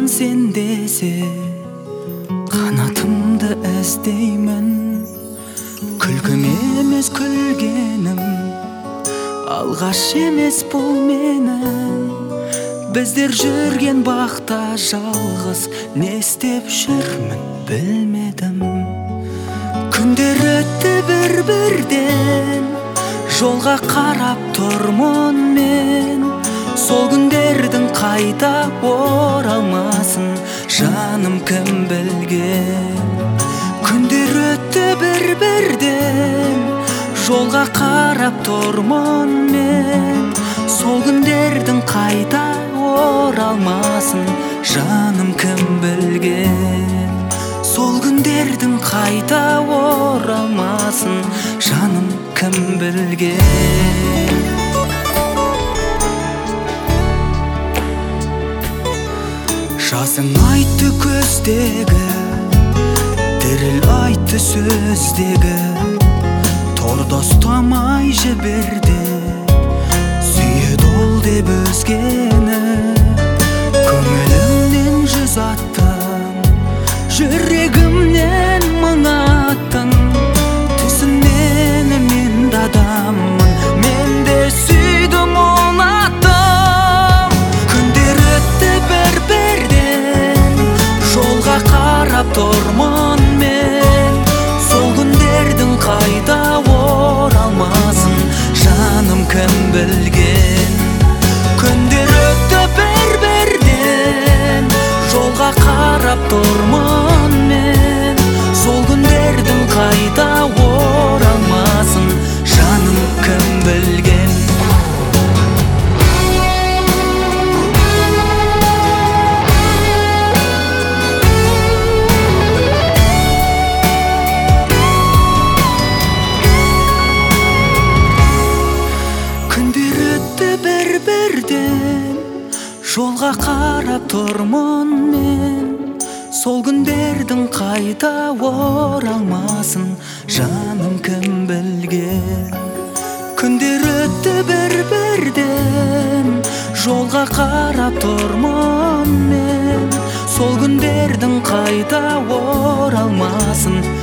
сен десе, қанатымды іздеймін. Күлкім емес күлгенім, алғаш емес бұл менің. Біздер жүрген бақта жалғыз, не істеп жүрмін білмедім. Күндер өтті бір-бірден, жолға қарап тұрмын мен. Сол күндердің қайта оралмасын жаным кім білген. Күндер өтті бір-бірден, жолға қарап тұрмын мен. Сол күндердің қайта оралмасын жаным кім білген. Сол күндердің қайта оралмасын жаным кім білген. Жасың айтты көздегі, діріл айтты сөздегі. Торда ұстамай жіберді, сүйеді ол деп өзгені. Көңілімнен жүз аттың, жүрегімнен мың аттың. Түсінен мен де адаммын, мен де сүйдім ұнаттым. Күндер өтті бір-бірден, жолға қарап тұрмын мен. Сол күндердің қайта оралмасын жаным кім білген. Күндер өтті бір-бірден, жолға қарап тұрмын мен. Сол күндердің қайта оралмасын жаным кім білген. Күндер өтті бір-бірден, жолға қарап тұрмын мен. Сол күндердің қайта оралмасын жаным кім білген. Күндер өтті бір-бірден, жолға қарап тұрмын мен. Сол күндердің қайта оралмасын